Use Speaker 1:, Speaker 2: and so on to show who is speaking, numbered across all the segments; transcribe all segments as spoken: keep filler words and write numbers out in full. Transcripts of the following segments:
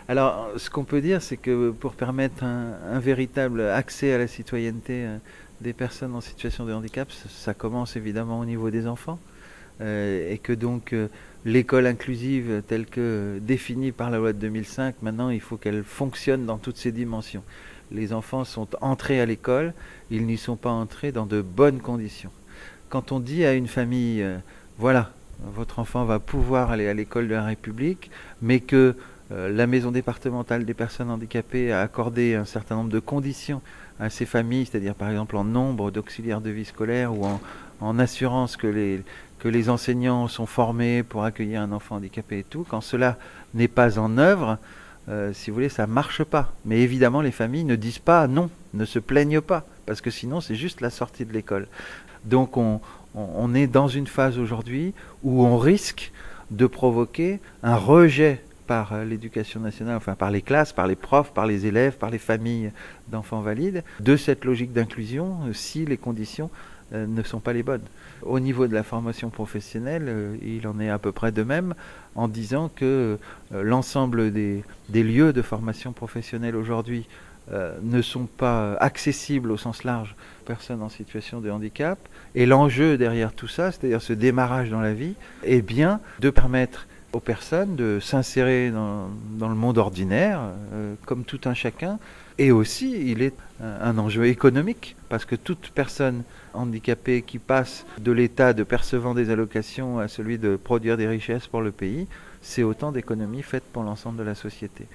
Speaker 1: Alors, ce qu'on peut dire, c'est que pour permettre un, un véritable accès à la citoyenneté euh, des personnes en situation de handicap, ça, ça commence évidemment au niveau des enfants, euh, et que donc euh, l'école inclusive telle que définie par la loi de deux mille cinq, maintenant il faut qu'elle fonctionne dans toutes ses dimensions. Les enfants sont entrés à l'école, ils n'y sont pas entrés dans de bonnes conditions. Quand on dit à une famille, euh, voilà, votre enfant va pouvoir aller à l'école de la République, mais que euh, la maison départementale des personnes handicapées a accordé un certain nombre de conditions à ces familles, c'est-à-dire par exemple en nombre d'auxiliaires de vie scolaire ou en, en assurance que les, que les enseignants sont formés pour accueillir un enfant handicapé et tout, quand cela n'est pas en œuvre, euh, si vous voulez, ça marche pas. Mais évidemment, les familles ne disent pas non, ne se plaignent pas, parce que sinon c'est juste la sortie de l'école. Donc on, on, on est dans une phase aujourd'hui où on risque de provoquer un rejet par l'éducation nationale, enfin par les classes, par les profs, par les élèves, par les familles d'enfants valides, de cette logique d'inclusion si les conditions euh, ne sont pas les bonnes. Au niveau de la formation professionnelle, euh, il en est à peu près de même en disant que euh, l'ensemble des, des lieux de formation professionnelle aujourd'hui euh, ne sont pas accessibles au sens large aux personnes en situation de handicap. Et l'enjeu derrière tout ça, c'est-à-dire ce démarrage dans la vie, est bien de permettre aux personnes de s'insérer dans, dans le monde ordinaire, euh, comme tout un chacun. Et aussi, il est un, un enjeu économique, parce que toute personne handicapée qui passe de l'état de percevant des allocations à celui de produire des richesses pour le pays, c'est autant d'économies faites pour l'ensemble de la société.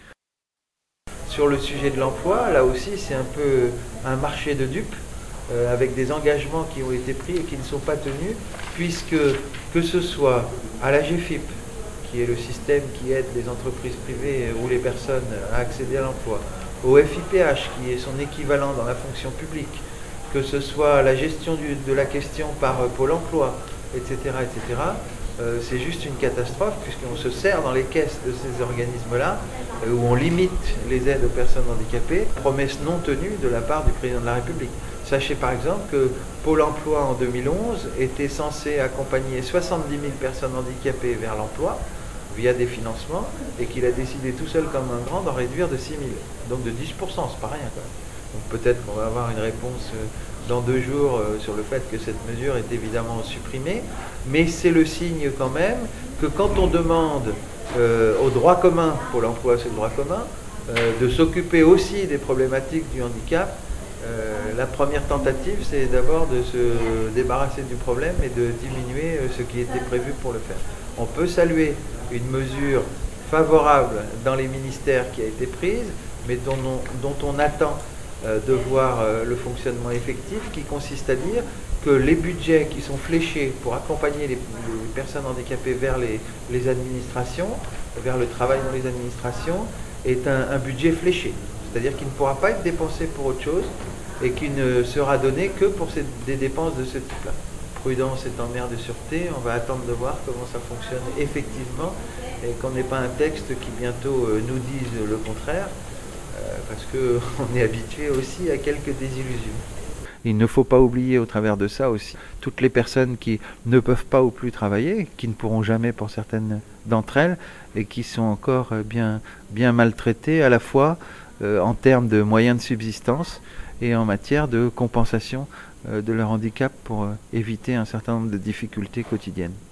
Speaker 1: Sur le sujet de l'emploi, là aussi, c'est un peu un marché de dupes, euh, avec des engagements qui ont été pris et qui ne sont pas tenus, puisque que ce soit à la G F I P, qui est le système qui aide les entreprises privées ou les personnes à accéder à l'emploi, au F I P H, qui est son équivalent dans la fonction publique, que ce soit la gestion du, de la question par euh, Pôle emploi, et cetera, et cetera, euh, c'est juste une catastrophe, puisqu'on se sert dans les caisses de ces organismes-là, euh, où on limite les aides aux personnes handicapées, promesse non tenue de la part du président de la République. Sachez par exemple que Pôle emploi en deux mille onze était censé accompagner soixante-dix mille personnes handicapées vers l'emploi, via des financements, et qu'il a décidé tout seul comme un grand d'en réduire de six mille. Donc de dix pour cent, c'est pas rien quand même. Donc peut-être qu'on va avoir une réponse dans deux jours sur le fait que cette mesure est évidemment supprimée, mais c'est le signe quand même que quand on demande euh, au droit commun, pour l'emploi c'est le droit commun, euh, de s'occuper aussi des problématiques du handicap, euh, la première tentative c'est d'abord de se débarrasser du problème et de diminuer ce qui était prévu pour le faire. On peut saluer une mesure favorable dans les ministères qui a été prise, mais dont on, dont on attend euh, de voir euh, le fonctionnement effectif, qui consiste à dire que les budgets qui sont fléchés pour accompagner les, les personnes handicapées vers les, les administrations, vers le travail dans les administrations, est un, un budget fléché. C'est-à-dire qu'il ne pourra pas être dépensé pour autre chose et qui ne sera donné que pour ces, des dépenses de ce type-là. Prudence est en mère de sûreté, on va attendre de voir comment ça fonctionne effectivement et qu'on n'ait pas un texte qui bientôt euh, nous dise le contraire, euh, parce qu'on est habitué aussi à quelques désillusions. Il ne faut pas oublier au travers de ça aussi toutes les personnes qui ne peuvent pas ou plus travailler, qui ne pourront jamais pour certaines d'entre elles, et qui sont encore bien, bien maltraitées à la fois euh, en termes de moyens de subsistance et en matière de compensation euh, de leur handicap pour euh, éviter un certain nombre de difficultés quotidiennes.